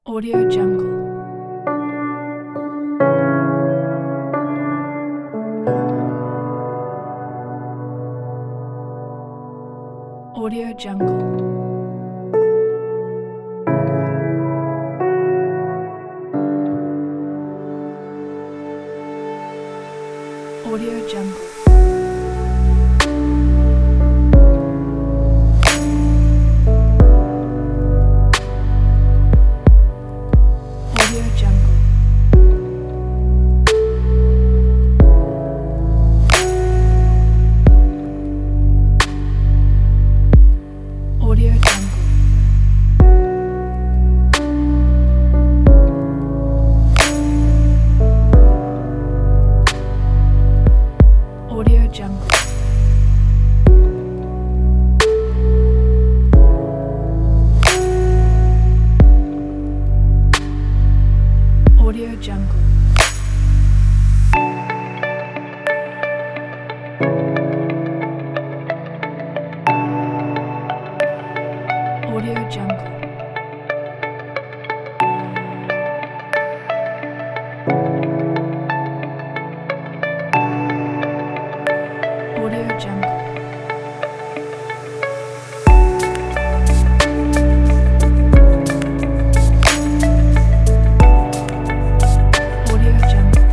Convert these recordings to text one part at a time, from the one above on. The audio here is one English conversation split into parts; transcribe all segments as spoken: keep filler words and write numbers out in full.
Audio Jungle. Audio Jungle. Audio Jungle. Audio Jungle. Audio Jungle. Audio Jungle. Audio Jungle. Audio Jungle. Audio Jungle. Audio Jungle.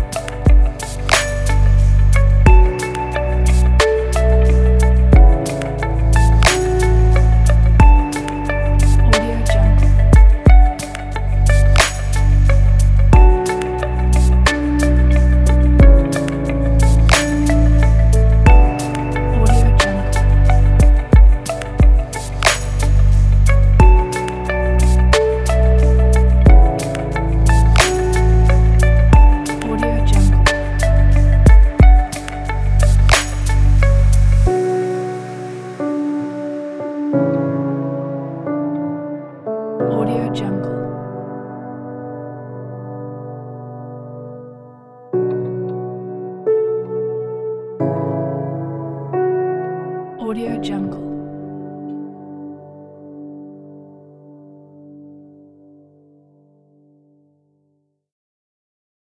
Audio Jungle. Audio Jungle. Audio Jungle. Audio Jungle. Audio Jungle.